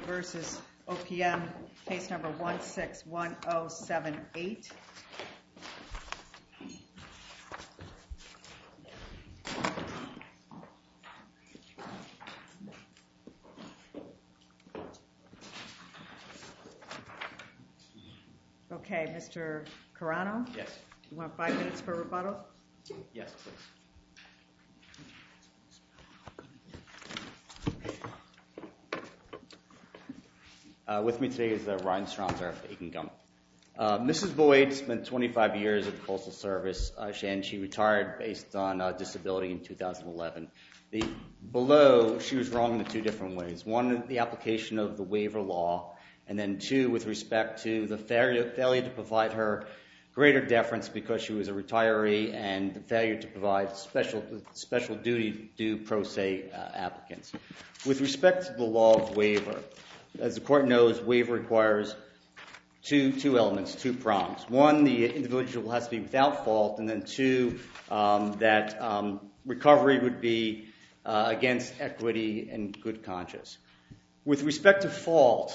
versus OPM, case number 161078. Okay, Mr. Carano? Yes. You want 5 minutes for rebuttal? Yes, please. With me today is Ryan Stronzer of Aiken Gum. Mrs. Boyd spent 25 years at the Postal Service, and she retired based on disability in 2011. Below, she was wrong in 2 different ways. One, the application of the waiver law, and then 2, with respect to the failure to provide her greater deference because she was a retiree, and the failure to provide special duty due pro se applicants. With respect to the law of waiver, as the court knows, waiver requires two elements, 2 prongs. 1, the individual has to be without fault, and then 2, that recovery would be against equity and good conscience. With respect to fault,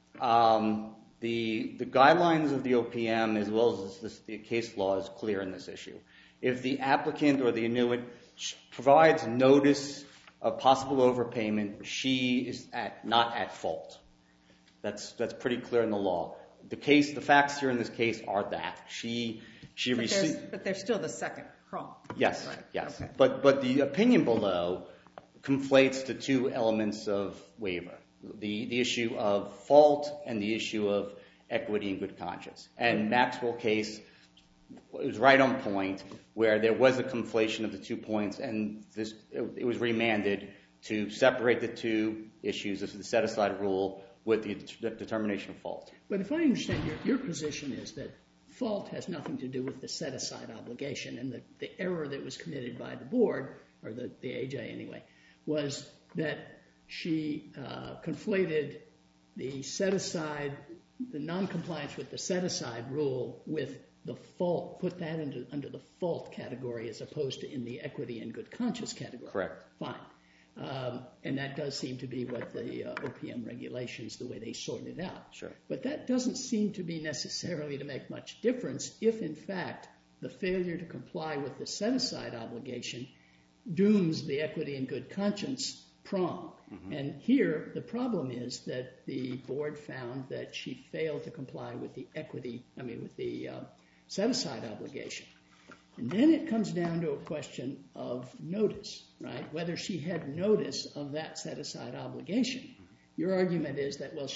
the guidelines of the OPM as well as the case law is clear in this issue. If the applicant or the annuitant provides notice of possible overpayment, she is not at fault. That's pretty clear in the law. The facts here in this case are that she received. But there's still the second prong. Yes, right? yes. Okay. But the opinion below conflates the 2 elements of waiver: the issue of fault and the issue of equity and good conscience. And Maxwell case was right on point, where there was a conflation of the 2 points, and it was remanded to separate the 2 issues of the set-aside rule with the determination of fault. But if I understand, your position is that fault has nothing to do with the set-aside obligation, and the error that was committed by the board, or the AJ anyway, was that she conflated the set-aside, the non-compliance with the set-aside rule with the fault, put that under the fault category as opposed to in the equity and good conscience category. Correct. Fine. And that does seem to be what the OPM regulations, the way they sort it out. Sure. But that doesn't seem to be necessarily to make much difference if, in fact, the failure to comply with the set-aside obligation dooms the equity and good conscience prong. Mm-hmm. And here, the problem is that the board found that she failed to comply with the set-aside obligation. And then it comes down to a question of notice, right? Whether she had notice of that set-aside obligation. Mm-hmm. Your argument is that, well,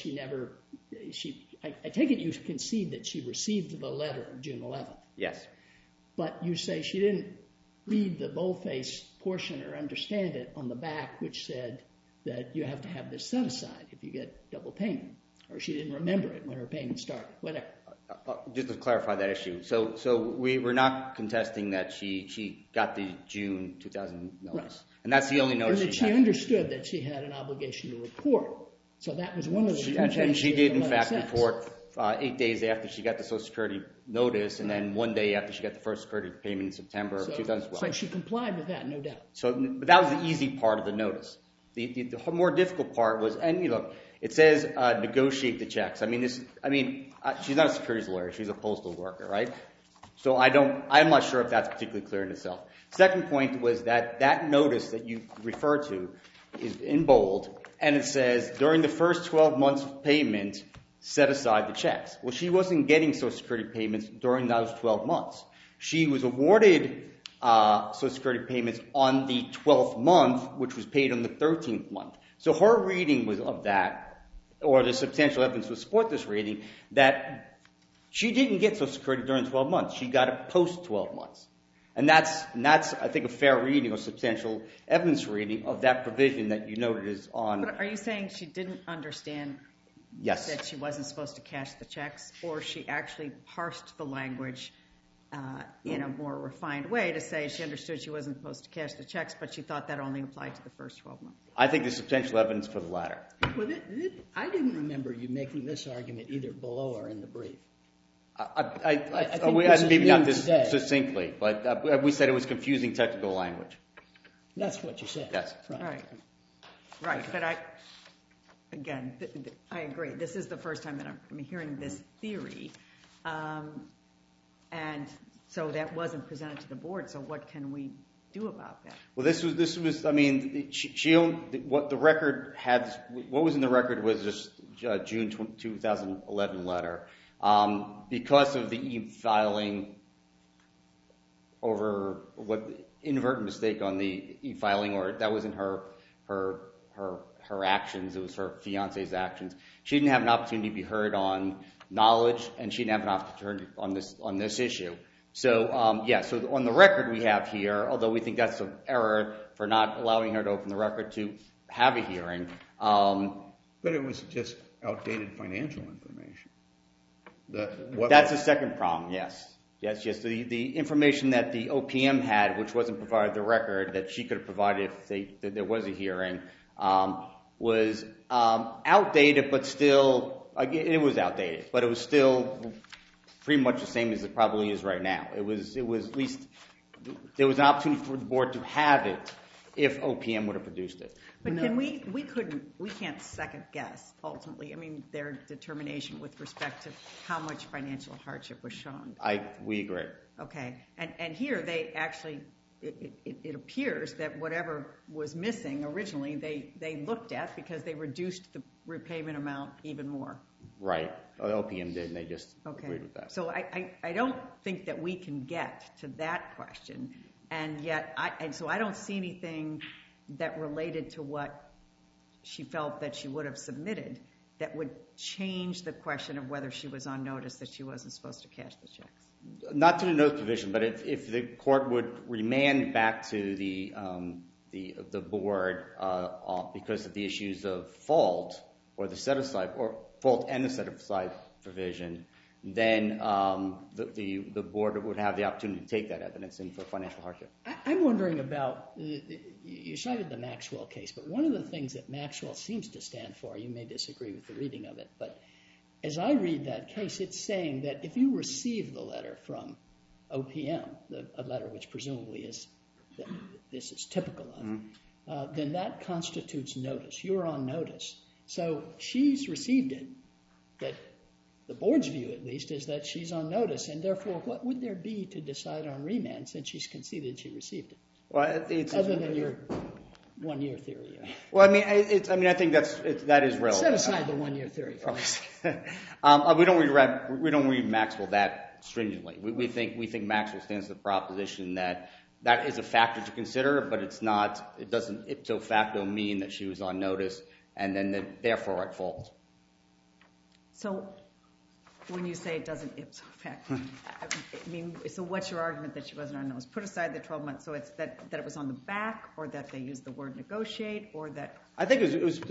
I take it you concede that she received the letter of June 11th. Yes. But you say she didn't read the boldface portion or understand it on the back, which said that you have to have this set-aside if you get double payment. Or she didn't remember it when her payment started, whatever. Just to clarify that issue. So we're not contesting that she got the June 2000 notice. Right. And that's the only notice she had. And that she understood that she had an obligation to report. So that was one of the... And she did, in fact, report 8 days after she got the Social Security notice, and then 1 day after she got the first Security payment in September of 2012. So she complied with that, no doubt. But that was the easy part of the notice. The more difficult part was, and you look, it says negotiate the checks. She's not a securities lawyer. She's a postal worker, right? So I'm not sure if that's particularly clear in itself. Second point was that notice that you refer to is in bold, and it says during the first 12 months of payment, set aside the checks. Well, she wasn't getting Social Security payments during those 12 months. She was awarded Social Security payments on the 12th month, which was paid on the 13th month. So her reading was of that, or the substantial evidence would support this reading, that she didn't get Social Security during 12 months. She got it post 12 months. And that's, I think, a fair reading or substantial evidence reading of that provision that you noted is on... But are you saying she didn't understand Yes. that she wasn't supposed to cash the checks, or she actually parsed the language in a more refined way to say she understood she wasn't supposed to cash the checks, but she thought that only applied to the first 12 months? I think there's substantial evidence for the latter. Well, I didn't remember you making this argument either below or in the brief. Maybe not this succinctly, but we said it was confusing technical language. That's what you said. Yes. Right. But again, I agree. This is the first time that I'm hearing this theory. And so that wasn't presented to the board, so what can we do about that? Well, this was. I mean, what the record had. What was in the record was just June 2011 letter. Because of the e-filing over what inadvertent mistake on the e-filing, or that wasn't her actions. It was her fiance's actions. She didn't have an opportunity to be heard on knowledge, and she didn't have an opportunity on this issue. So, so on the record we have here, although we think that's an error for not allowing her to open the record to have a hearing. But it was just outdated financial information. That's the second problem, yes. Yes. The information that the OPM had, which wasn't provided the record, that she could have provided if there was a hearing, was outdated, but still, it was outdated, but it was still pretty much the same as it probably is right now. It was at least, there was an opportunity for the board to have it if OPM would have produced it. But we can't second guess, ultimately, I mean, their determination with respect to how much financial hardship was shown. We agree. Okay. And here they actually, it appears that whatever was missing originally, they looked at because they reduced the repayment amount even more. Right. OPM did, and they just agreed with that. So I don't think that we can get to that question, and yet, so I don't see anything that related to what she felt that she would have submitted that would change the question of whether she was on notice that she wasn't supposed to cash the checks. Not to the notice provision, but if the court would remand back to the board because of the issues of fault or the set aside, or fault and the set aside provision, then the board would have the opportunity to take that evidence in for financial hardship. I'm wondering about, you cited the Maxwell case, but one of the things that Maxwell seems to stand for, you may disagree with the reading of it, but as I read that case, it's saying that if you receive the letter from OPM, a letter which presumably is, this is typical of, then that constitutes notice. You're on notice. So she's received it, that the board's view, at least, is that she's on notice, and therefore, what would there be to decide on remand since she's conceded she received it? Well, other than your 1 year theory. Well, I think that is relevant. Set aside the 1 year theory for us. We don't read Maxwell that stringently. We think Maxwell stands to the proposition that is a factor to consider, but it doesn't ipso facto mean that she was on notice and then therefore at fault. So when you say it doesn't ipso facto, so what's your argument that she wasn't on notice? Put aside the 12 months, so it's that it was on the back, or that they used the word negotiate, or that... I think it was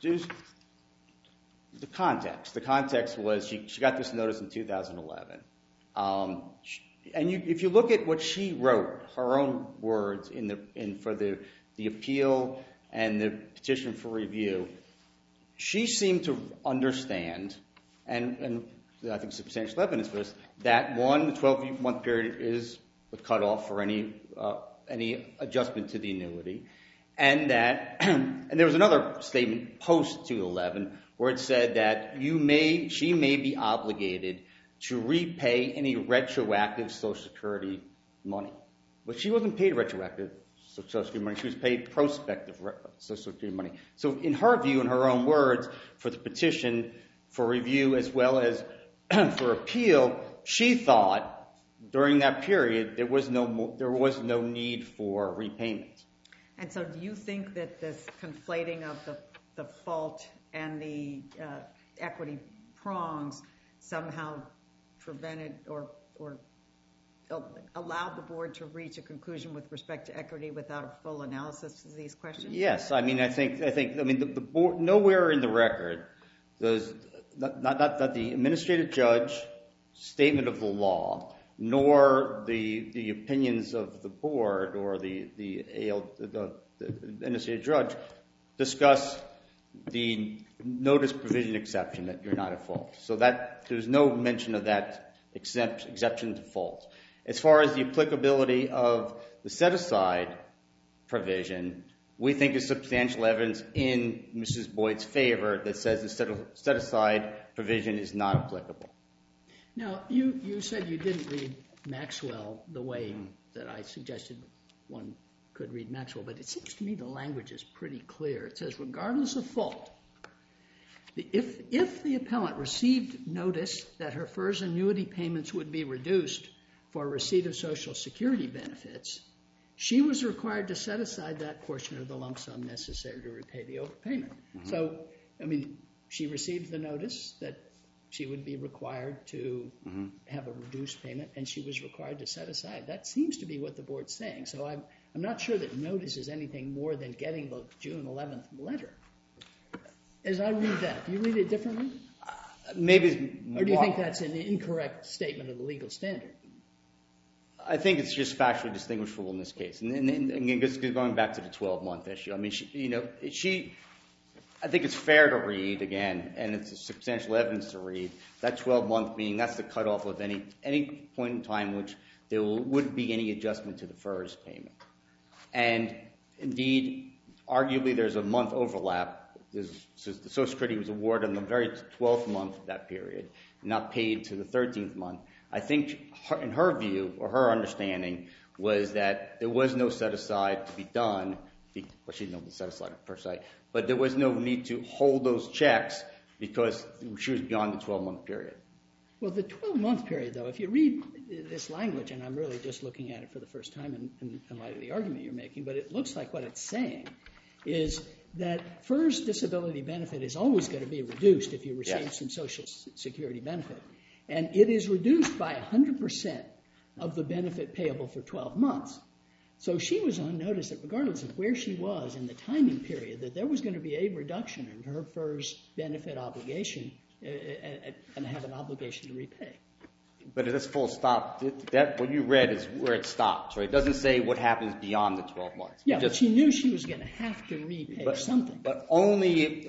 the context. The context was she got this notice in 2011. And if you look at what she wrote, her own words for the appeal and the petition for review, she seemed to understand, and I think substantial evidence for this, that the 12-month period is a cutoff for any adjustment to the annuity, and there was another statement post 2011 where it said that she may be obligated to repay any retroactive Social Security money. But she wasn't paid retroactive Social Security money. She was paid prospective Social Security money. So in her view, in her own words, for the petition for review as well as for appeal, she thought during that period there was no need for repayment. And so do you think that this conflating of the fault and the equity prongs somehow prevented or allowed the board to reach a conclusion with respect to equity without a full analysis of these questions? Yes, I think the board, nowhere in the record does not the administrative judge statement of the law, nor the opinions of the board or the administrative judge discuss the notice provision exception that you're not at fault. So there's no mention of that exception to fault. As far as the applicability of the set-aside provision, we think is substantial evidence in Mrs. Boyd's favor that says the set-aside provision is not applicable. Now, you said you didn't read Maxwell the way that I suggested one could read Maxwell, but it seems to me the language is pretty clear. It says, regardless of fault, if the appellant received notice that her FERS annuity payments would be reduced for receipt of Social Security benefits, she was required to set aside that portion of the lump sum necessary to repay the overpayment. So, I mean, she received the notice that she would be required to have a reduced payment, and she was required to set aside. That seems to be what the board's saying. So I'm not sure that notice is anything more than getting the June 11th letter. As I read that, do you read it differently? Maybe. Or do you think that's an incorrect statement of the legal standard? I think it's just factually distinguishable in this case. And just going back to the 12-month issue, I mean, I think it's fair to read, again, and it's a substantial evidence to read, that 12-month being that's the cutoff of any point in time which there would be any adjustment to the FERS payment. And indeed, arguably there's a month overlap. The Social Security was awarded on the very 12th month of that period, not paid to the 13th month. I think in her view, or her understanding, was that there was no set-aside to be done. Well, she didn't know the set-aside per se, but there was no need to hold those checks because she was beyond the 12-month period. Well, the 12-month period, though, if you read this language, and I'm really just looking at it for the first time in light of the argument you're making, but it looks like what it's saying is that FERS disability benefit is always going to be reduced if you receive some Social Security benefit. And it is reduced by 100% of the benefit payable for 12 months. So she was on notice that regardless of where she was in the timing period, that there was going to be a reduction in her FERS benefit obligation and have an obligation to repay. But it is full stop. What you read is where it stops, right? It doesn't say what happens beyond the 12 months. Yeah, but she knew she was going to have to repay something. But only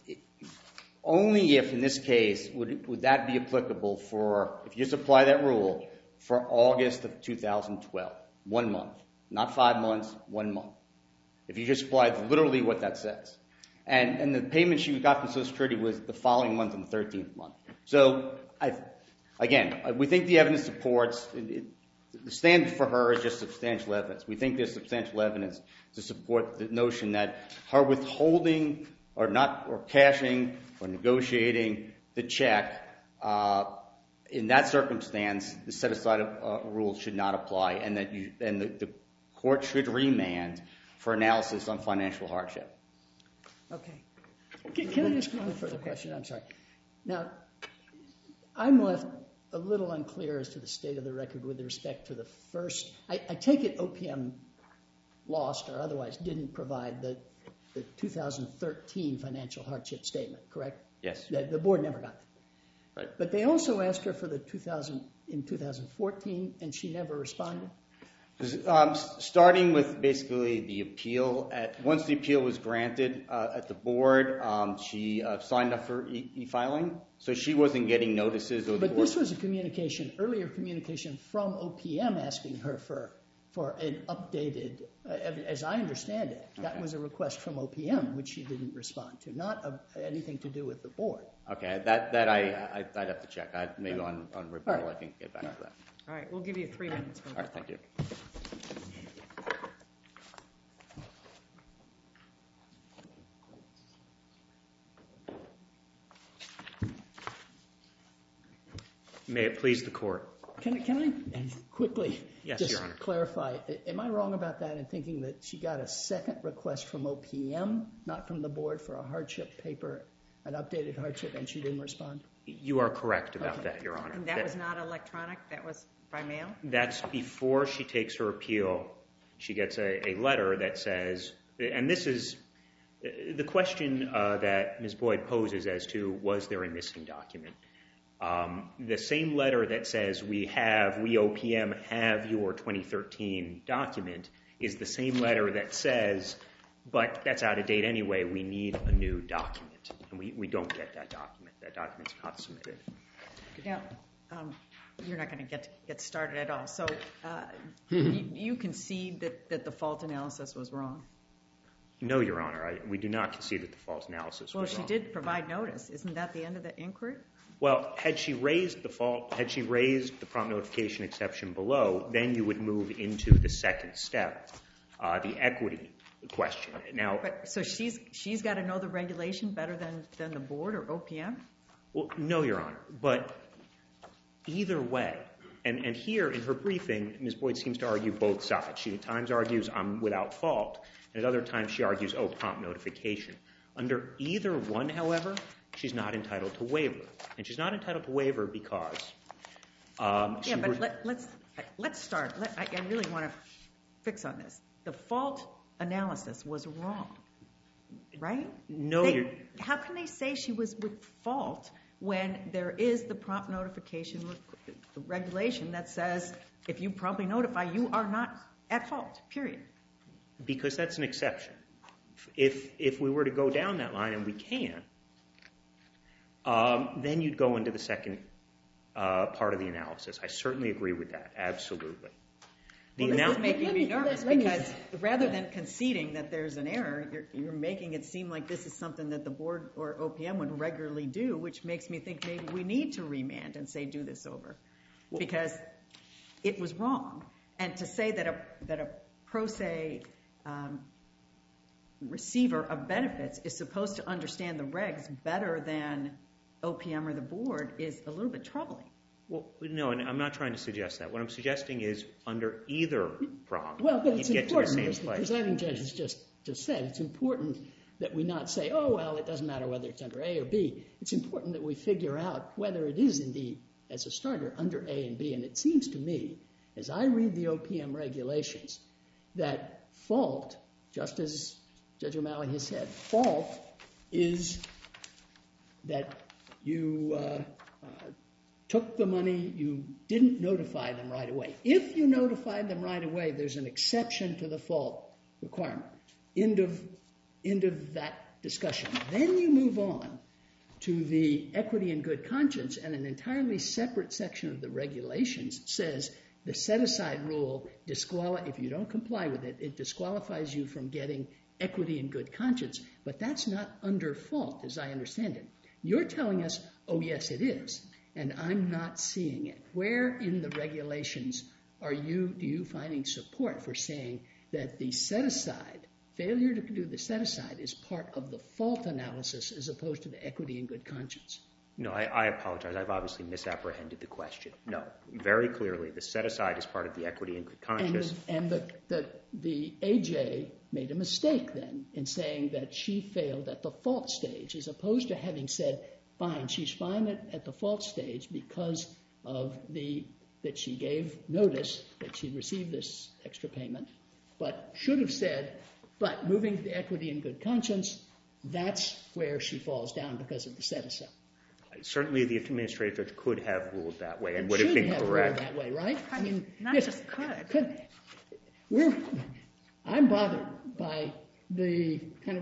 if, in this case, would that be applicable for, if you just apply that rule, for August of 2012, 1 month. Not 5 months, 1 month. If you just apply literally what that says. And the payment she got from Social Security was the following month on the 13th month. So, again, we think the evidence supports, the standard for her is just substantial evidence. We think there's substantial evidence to support the notion that her withholding or cashing or negotiating the check, in that circumstance, the set-aside rule should not apply, and the court should remand for analysis on financial hardship. Okay. Can I ask one further question? I'm sorry. Now, I'm left a little unclear as to the state of the record with respect to the first. I take it OPM lost or otherwise didn't provide the 2013 financial hardship statement, correct? Yes. The board never got that. Right. But they also asked her for the 2014, and she never responded? Starting with basically the appeal, once the appeal was granted at the board, she signed up for e-filing, so she wasn't getting notices. But this was earlier communication from OPM asking her for an updated, as I understand it, that was a request from OPM, which she didn't respond to, not anything to do with the board. Okay, that I'd have to check. Maybe on rebuttal I can get back to that. All right, we'll give you 3 minutes. All right, thank you. May it please the court. Can I quickly Yes, Your Honor. clarify? Am I wrong about that in thinking that she got a second request from OPM, not from the board, for a hardship paper, an updated hardship, and she didn't respond? You are correct about that, Your Honor. And that was not electronic? That was by mail? That's before she takes her appeal. She gets a letter that says, and this is the question that Ms. Boyd poses as to was there a missing document. The same letter that says we OPM have your 2013 document is the same letter that says, but that's out of date anyway, we need a new document. And we don't get that document. That document's not submitted. Now, you're not going to get started at all. So you concede that the fault analysis was wrong? No, Your Honor. We do not concede that the false analysis was wrong. Well, she did provide notice. Isn't that the end of the inquiry? Well, had she raised the prompt notification exception below, then you would move into the second step, the equity question. Now, So she's got to know the regulation better than the board or OPM? well, no, Your Honor. But either way, and here in her briefing, Ms. Boyd seems to argue both sides. She at times argues I'm without fault, and at other times she argues, oh, prompt notification. Under either one, however, she's not entitled to waiver. And she's not entitled to waiver because let's start. I really want to fix on this. The fault analysis was wrong, right? No, how can they say she was with fault when there is the prompt notification regulation that says if you promptly notify, you are not at fault, period? Because that's an exception. If we were to go down that line, and we can, then you'd go into the second part of the analysis. I certainly agree with that, absolutely. Well, this is making me nervous because rather than conceding that there's an error, you're making it seem like this is something that the board or OPM would regularly do, which makes me think maybe we need to remand and say do this over because it was wrong. And to say that a pro se receiver of benefits is supposed to understand the regs better than OPM or the board is a little bit troubling. Well, no, and I'm not trying to suggest that. What I'm suggesting is under either prompt, but it's you'd get to the important, same as the place. presiding judge has just said, it's important that we not say, oh, well, it doesn't matter whether it's under A or B. It's important that we figure out whether it is indeed, as a starter, under A and B. And it seems to me, as I read the OPM regulations, that fault, just as Judge O'Malley has said, fault is that you took the money, you didn't notify them right away. If you notified them right away, there's an exception to the fault requirement. End of that discussion. Then you move on to the equity and good conscience, and an entirely separate section of the regulations says the set-aside rule, if you don't comply with it, it disqualifies you from getting equity and good conscience. But that's not under fault, as I understand it. You're telling us, oh, yes, it is. And I'm not seeing it. Where in the regulations do you finding support for saying that the set-aside, failure to do the set-aside, is part of the fault analysis as opposed to the equity and good conscience? No, I apologize. I've obviously misapprehended the question. No, very clearly, the set-aside is part of the equity and good conscience. And the AJ made a mistake then in saying that she failed at the fault stage as opposed to having said, fine, she's fine at the fault stage because of that she gave notice that she received this extra payment, but should have said, but moving to the equity and good conscience, that's where she falls down because of the set-aside. Certainly, the administrative judge could have ruled that way and would have been correct. That way, right? I mean, not just could. I'm bothered by the kind of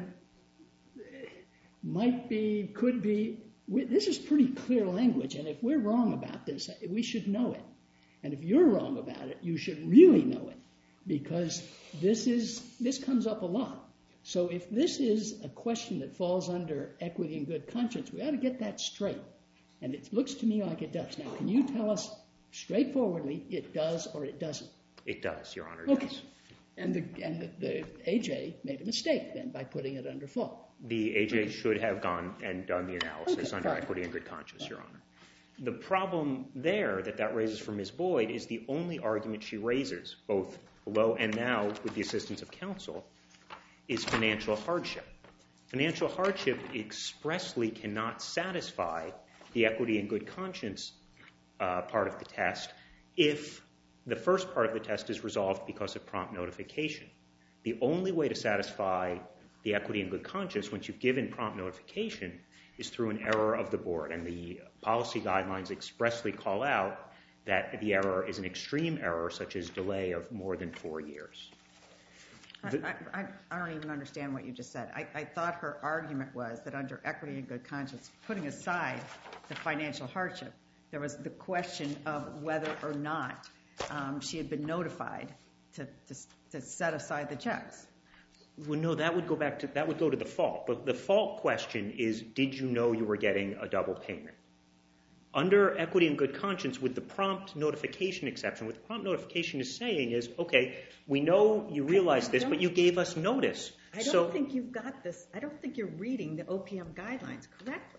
might be, could be. This is pretty clear language, and if we're wrong about this, we should know it. And if you're wrong about it, you should really know it, because this comes up a lot. So if this is a question that falls under equity and good conscience, we ought to get that straight. And it looks to me like it does. Now, can you tell us straightforwardly it does or it doesn't? It does, Your Honor. Okay. And the AJ made a mistake then by putting it under fault. The AJ should have gone and done the analysis under equity and good conscience, Your Honor. The problem there that raises for Ms. Boyd is the only argument she raises, both below and now with the assistance of counsel, is financial hardship. Financial hardship expressly cannot satisfy the equity and good conscience part of the test if the first part of the test is resolved because of prompt notification. The only way to satisfy the equity and good conscience once you've given prompt notification is through an error of the board. And the policy guidelines expressly call out that the error is an extreme error, such as delay of more than 4 years. I don't even understand what you just said. I thought her argument was that under equity and good conscience, putting aside the financial hardship, there was the question of whether or not she had been notified to set aside the checks. Well, no, that would go to the fault. But the fault question is, did you know you were getting a double payment? Under equity and good conscience, with the prompt notification exception, what the prompt notification is saying is, okay, we know you realize this, but you gave us notice. I don't think you've got this. I don't think you're reading the OPM guidelines correctly.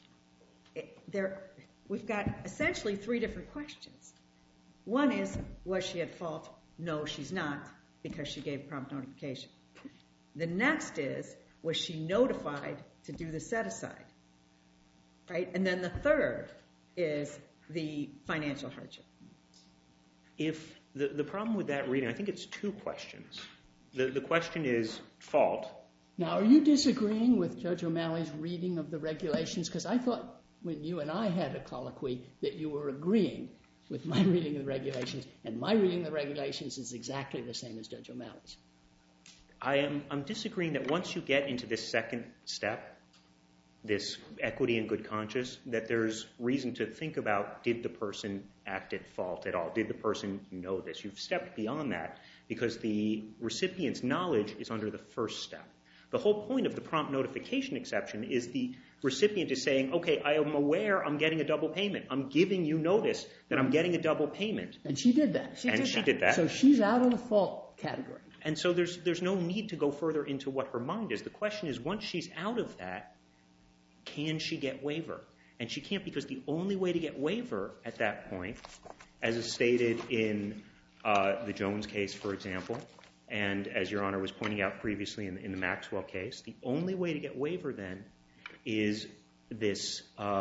We've got essentially three different questions. One is, was she at fault? No, she's not, because she gave prompt notification. The next is, was she notified to do the set-aside? Right? And then the third is the financial hardship. If the problem with that reading, I think it's two questions. The question is fault. Now, are you disagreeing with Judge O'Malley's reading of the regulations? Because I thought when you and I had a colloquy that you were agreeing with my reading of the regulations, and my reading of the regulations is exactly the same as Judge O'Malley's. I'm disagreeing that once you get into this second step, this equity and good conscience, that there's reason to think about, did the person act at fault at all? Did the person know this? You've stepped beyond that because the recipient's knowledge is under the first step. The whole point of the prompt notification exception is the recipient is saying, okay, I am aware I'm getting a double payment. I'm giving you notice that I'm getting a double payment. And she did that. She did that. So she's out of the fault category. And so there's no need to go further into what her mind is. The question is, once she's out of that, can she get waiver? And she can't, because the only way to get waiver at that point, as is stated in the Jones case, for example, and as Your Honor was pointing out previously in the Maxwell case, the only way to get waiver then is this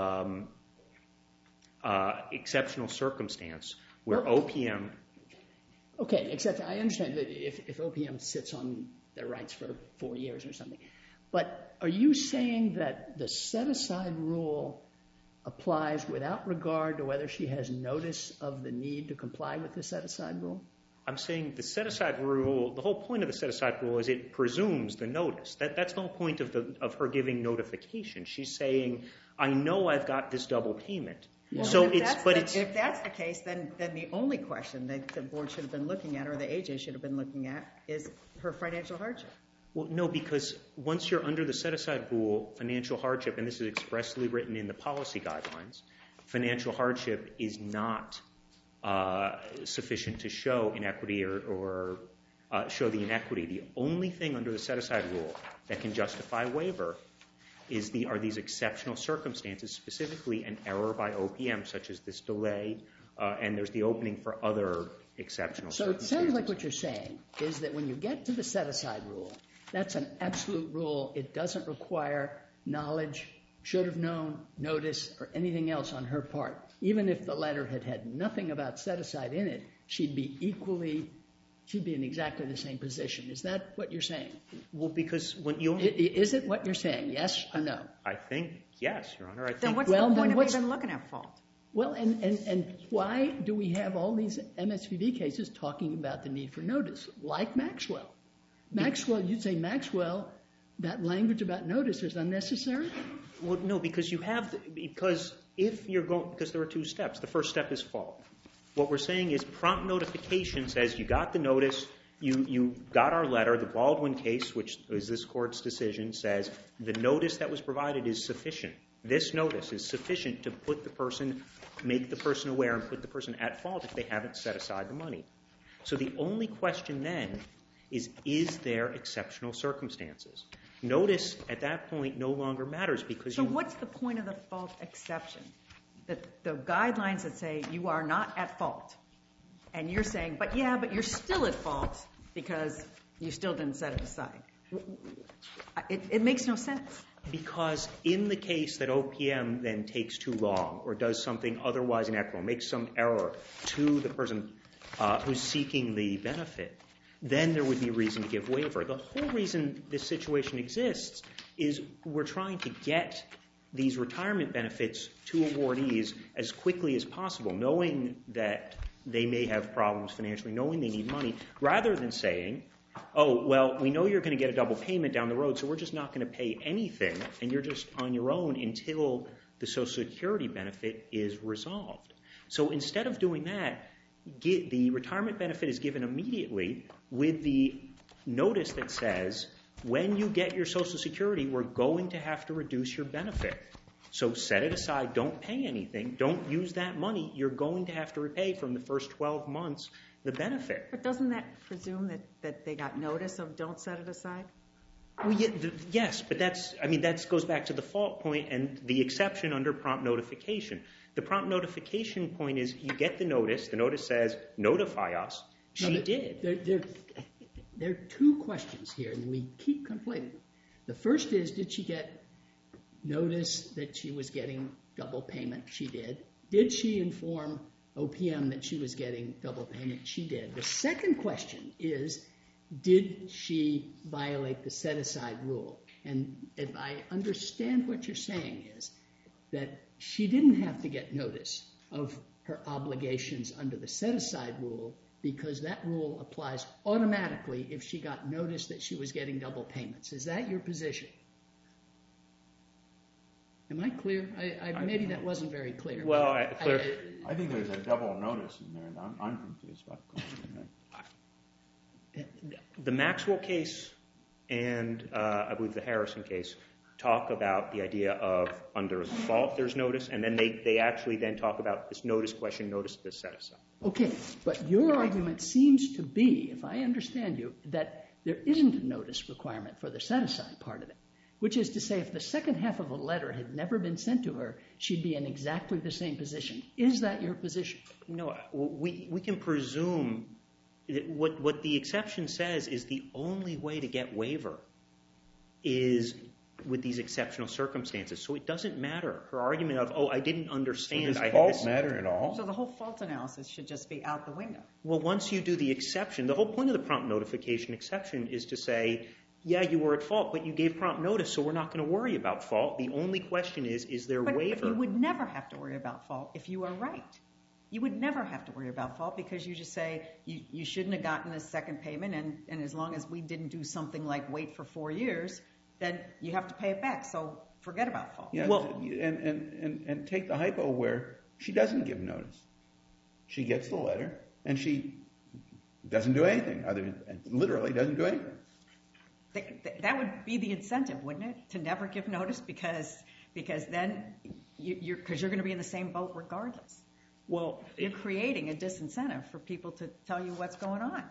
exceptional circumstance where OPM... Okay, except I understand that if OPM sits on their rights for 4 years or something. But are you saying that the set-aside rule applies without regard to whether she has notice of the need to comply with the set-aside rule? I'm saying the set-aside rule, the whole point of the set-aside rule is it presumes the notice. That's the whole point of her giving notification. She's saying, I know I've got this double payment. Well, so if that's the case, then the only question that the board should have been looking at, or the AJ should have been looking at, is her financial hardship. Well, no, because once you're under the set-aside rule, financial hardship, and this is expressly written in the policy guidelines, financial hardship is not sufficient to show inequity or show the inequity. The only thing under the set-aside rule that can justify waiver are these exceptional circumstances, specifically an error by OPM, such as this delay, and there's the opening for other exceptional circumstances. So it sounds like what you're saying is that when you get to the set-aside rule, that's an absolute rule. It doesn't require knowledge, should have known, notice, or anything else on her part. Even if the letter had nothing about set-aside in it, she'd be in exactly the same position. Is that what you're saying? Well, because when you... Is it what you're saying? Yes or no? I think yes, Your Honor. Then what's the point of even looking at fault? Well, and why do we have all these MSPB cases talking about the need for notice, like Maxwell? You'd say Maxwell, that language about notice is unnecessary? Well, no, because there are two steps. The first step is fault. What we're saying is prompt notification says you got the notice, you got our letter. The Baldwin case, which is this court's decision, says the notice that was provided is sufficient. This notice is sufficient to make the person aware and put the person at fault if they haven't set aside the money. So the only question then is there exceptional circumstances? Notice at that point no longer matters because So what's the point of the fault exception? The guidelines that say you are not at fault. And you're saying, but you're still at fault because you still didn't set it aside. It makes no sense. Because in the case that OPM then takes too long or does something otherwise inequitable, makes some error to the person who's seeking the benefit, then there would be reason to give waiver. The whole reason this situation exists is we're trying to get these retirement benefits to awardees as quickly as possible, knowing that they may have problems financially, knowing they need money, rather than saying, oh, well, we know you're going to get a double payment down the road, so we're just not going to pay anything, and you're just on your own until the Social Security benefit is resolved. So instead of doing that, the retirement benefit is given immediately with the notice that says when you get your Social Security, we're going to have to reduce your benefit. So set it aside. Don't pay anything. Don't use that money. You're going to have to repay from the first 12 months the benefit. But doesn't that presume that they got notice of don't set it aside? Well, yes, but that goes back to the fault point and the exception under prompt notification. The prompt notification point is you get the notice. The notice says notify us. She did. There are two questions here, and we keep conflating them. The first is, did she get notice that she was getting double payment? She did. Did she inform OPM that she was getting double payment? She did. The second question is, did she violate the set-aside rule? And if I understand what you're saying is that she didn't have to get notice of her obligations under the set-aside rule because that rule applies automatically if she got notice that she was getting double payments. Is that your position? Am I clear? Maybe that wasn't very clear. Well, I think there's a double notice in there, and I'm confused about that. The Maxwell case and I believe the Harrison case talk about the idea of under a fault there's notice, and then they actually then talk about this notice question, notice to set aside. Okay, but your argument seems to be, if I understand you, that there isn't a notice requirement for the set-aside part of it, which is to say if the second half of a letter had never been sent to her, she'd be in exactly the same position. Is that your position? No, we can presume that what the exception says is the only way to get waiver is with these exceptional circumstances. So it doesn't matter. Her argument of, I didn't understand. So does fault matter at all? So the whole fault analysis should just be out the window. Well, once you do the exception, the whole point of the prompt notification exception is to say, yeah, you were at fault, but you gave prompt notice, so we're not going to worry about fault. The only question is there waiver? But you would never have to worry about fault if you are right. You would never have to worry about fault because you just say you shouldn't have gotten a second payment, and as long as we didn't do something like wait for 4 years, then you have to pay it back. So forget about fault. Yeah, and take the hypo where she doesn't give notice. She gets the letter, and she doesn't do anything. Literally doesn't do anything. That would be the incentive, wouldn't it, to never give notice because then you're going to be in the same boat regardless. Well, you're creating a disincentive for people to tell you what's going on.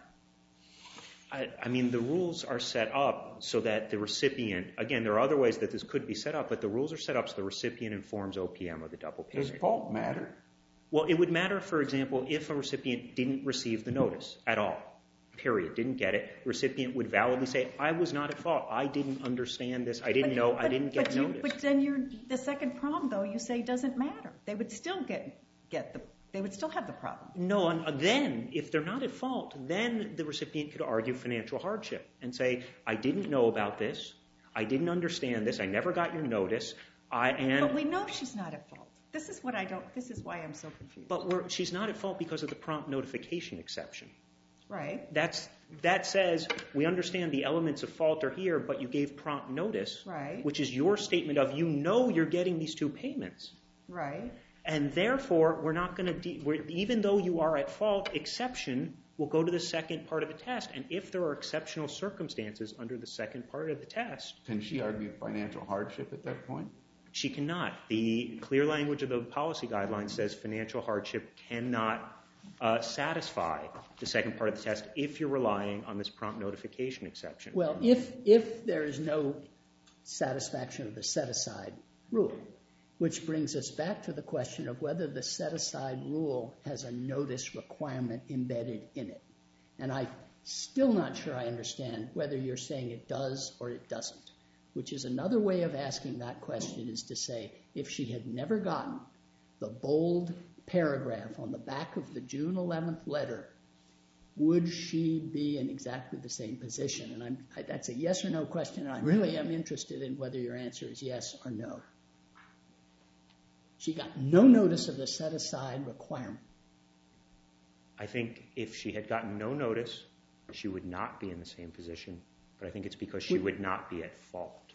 I mean, the rules are set up so that the recipient, again, there are other ways that this could be set up, but the rules are set up so the recipient informs OPM of the double payment. Does fault matter? Well, it would matter, for example, if a recipient didn't receive the notice at all, period, didn't get it. The recipient would validly say, I was not at fault. I didn't understand this. I didn't know. I didn't get notice. But then the second problem, though, you say doesn't matter. They would still they would still have the problem. No, and then if they're not at fault, then the recipient could argue financial hardship and say, I didn't know about this. I didn't understand this. I never got your notice. But we know she's not at fault. This is why I'm so confused. But she's not at fault because of the prompt notification exception. Right. That says we understand the elements of fault are here, but you gave prompt notice, right, which is your statement of you're getting these two payments. Right. And therefore, we're not going to, even though you are at fault, exception will go to the second part of the test. And if there are exceptional circumstances under the second part of the test. Can she argue financial hardship at that point? She cannot. The clear language of the policy guidelines says financial hardship cannot satisfy the second part of the test if you're relying on this prompt notification exception. Well, if there is no satisfaction of the set-aside rule, which brings us back to the question of whether the set-aside rule has a notice requirement embedded in it. And I'm still not sure I understand whether you're saying it does or it doesn't, which is another way of asking that question is to say, if she had never gotten the bold paragraph on the back of the June 11th letter, would she be in exactly the same position? And that's a yes or no question, and I really am interested in whether your answer is yes or no. She got no notice of the set-aside requirement. I think if she had gotten no notice, she would not be in the same position, but I think it's because she would not be at fault.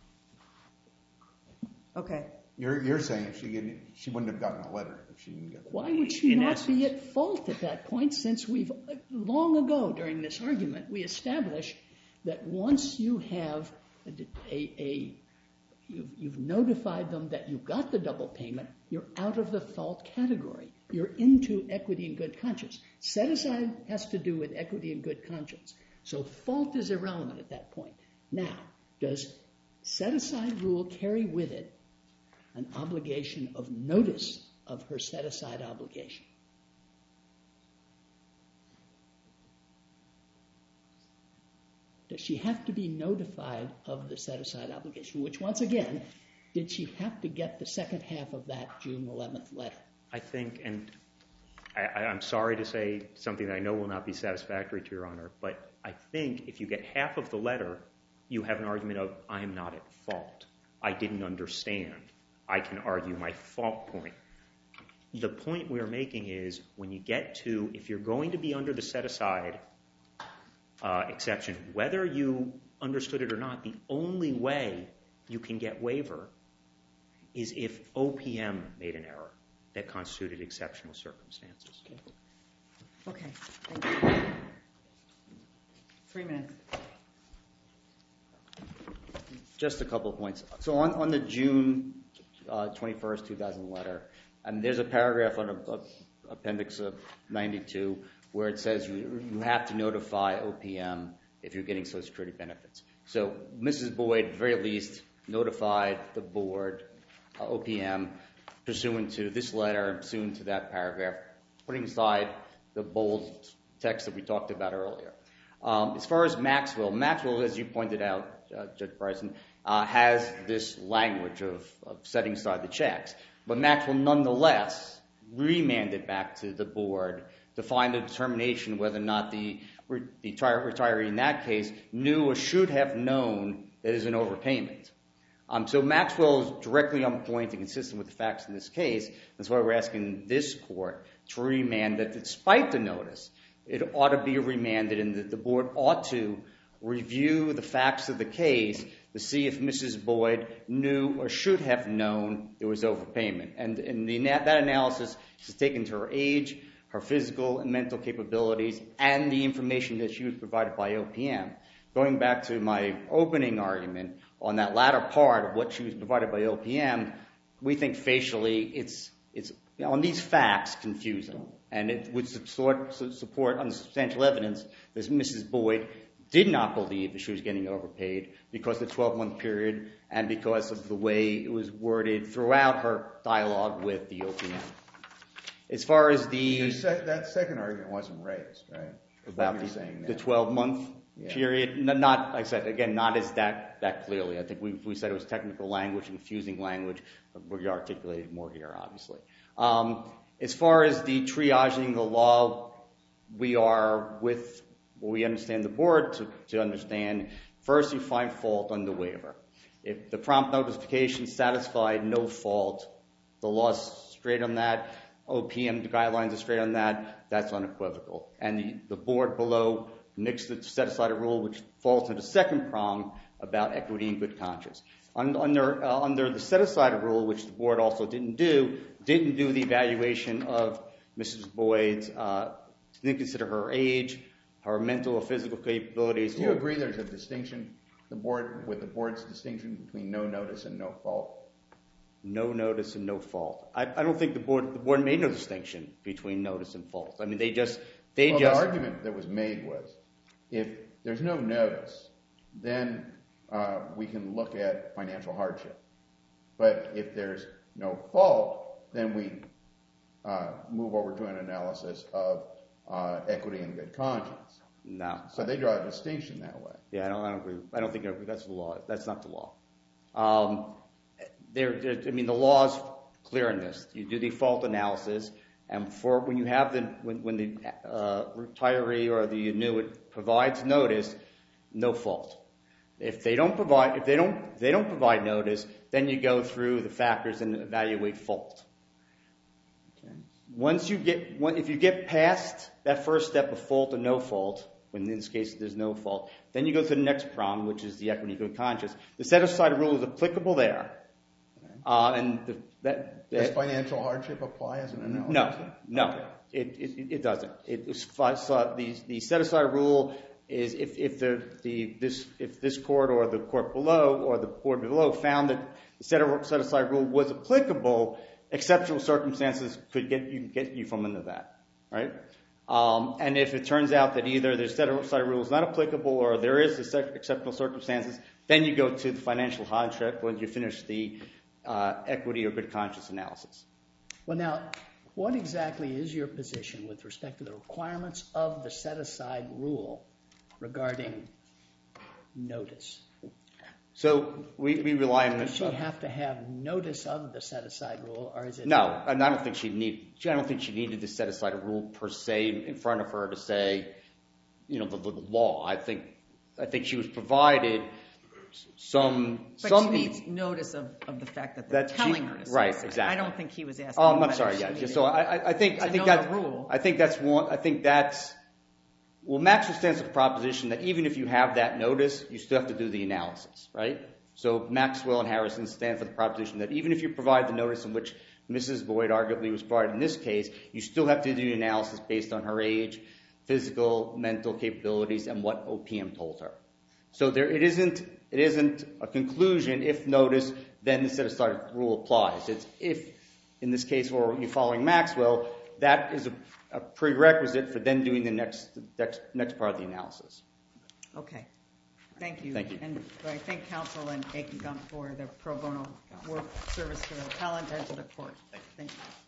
Okay. You're saying she wouldn't have gotten a letter if she didn't get it. Why would she not be at fault at that point, since we've long ago during this argument we established that once you have you've notified them that you got the double payment, you're out of the fault category. You're into equity and good conscience. Set aside has to do with equity and good conscience. So fault is irrelevant at that point. Now, does set aside rule carry with it an obligation of notice of her set aside obligation? Does she have to be notified of the set aside obligation? Which, once again, did she have to get the second half of that June 11th letter? I think, and I'm sorry to say something that I know will not be satisfactory to Your Honor, but I think if you get half of the letter, you have an argument of, I am not at fault. I didn't understand. I can argue my fault point. The point we're making is when you get to, if you're going to be under the set aside exception, whether you understood it or not, the only way you can get waiver is if OPM made an error that constituted exceptional circumstances. Okay, thank you. 3 minutes. Just a couple of points. So on the June 21st, 2000 letter, there's a paragraph on Appendix 92 where it says you have to notify OPM if you're getting Social Security benefits. So Mrs. Boyd, at the very least, notified the board, OPM, pursuant to this letter, pursuant to that paragraph, putting aside the bold text that we talked about earlier. As far as Maxwell, as you pointed out, Judge Bryson, has this language of setting aside the checks. But Maxwell nonetheless remanded back to the board to find a determination whether or not the retiree in that case knew or should have known that it is an overpayment. So Maxwell is directly on point and consistent with the facts in this case. That's why we're asking this court to remand that despite the notice, it ought to be remanded and that the board ought to review the facts of the case to see if Mrs. Boyd knew or should have known it was overpayment. And that analysis is taken to her age, her physical and mental capabilities, and the information that she was provided by OPM. Going back to my opening argument on that latter part of what she was provided by OPM, we think facially it's on these facts confusing. And it would support unsubstantial evidence that Mrs. Boyd did not believe that she was getting overpaid because of the 12-month period and because of the way it was worded throughout her dialogue with the OPM. As far as that second argument wasn't raised, right? About the 12-month period, not, like I said, again, not as that clearly. I think we said it was technical language, confusing language, but we articulated more here, obviously. As far as the triaging the law, we are with what we understand the board to understand. First, you find fault on the waiver. If the prompt notification satisfied no fault, the law's straight on that. OPM, the guidelines are straight on that. That's unequivocal. And the board below mixed the set-aside rule, which falls into the second prong about equity and good conscience. Under the set-aside rule, which the board also didn't do the evaluation of Mrs. Boyd's, didn't consider her age, her mental or physical capabilities. Do you agree there's a distinction with the board's distinction between no notice and no fault? No notice and no fault. I don't think the board made no distinction between notice and fault. I mean, the argument that was made was if there's no notice, then we can look at financial hardship. But if there's no fault, then we move over to an analysis of equity and good conscience. No. So they draw a distinction that way. Yeah, I don't agree. I don't think that's the law. That's not the law. The law is clear in this. You do the fault analysis, and when the retiree or the annuitant provides notice, no fault. If they don't provide notice, then you go through the factors and evaluate fault. Okay. If you get past that first step of fault or no fault, when in this case there's no fault, then you go to the next prong, which is the equity and good conscience. The set-aside rule is applicable there. Does financial hardship apply as an analysis? No, it doesn't. The set-aside rule is if this court or the court below or the board below found that the set-aside rule was applicable, exceptional circumstances could get you from under that, right? And if it turns out that either the set-aside rule is not applicable or there is exceptional circumstances, then you go to the financial hardship when you finish the equity or good conscience analysis. Well, now, what exactly is your position with respect to the requirements of the set-aside rule regarding notice? So we rely on... Does she have to have notice of the set-aside rule, or is it... No, I don't think she needed to set aside a rule per se in front of her to say, the law. I think she was provided some... But she needs notice of the fact that they're telling her to say. Right, exactly. I don't think he was asking... Oh, I'm sorry, yeah. So I think that's... rule. I think that's... Well, Maxwell stands for the proposition that even if you have that notice, you still have to do the analysis, right? So Maxwell and Harrison stand for the proposition that even if you provide the notice in which Mrs. Boyd arguably was provided in this case, you still have to do the analysis based on her age, physical, mental capabilities, and what OPM told her. So it isn't a conclusion. If notice, then the set-aside rule applies. It's if, in this case, or you're following Maxwell, that is a prerequisite for then doing the next part of the analysis. Okay. Thank you. Thank you. And I thank counsel and Aiken Gump for their pro bono work service to the appellant and to the court. Thank you.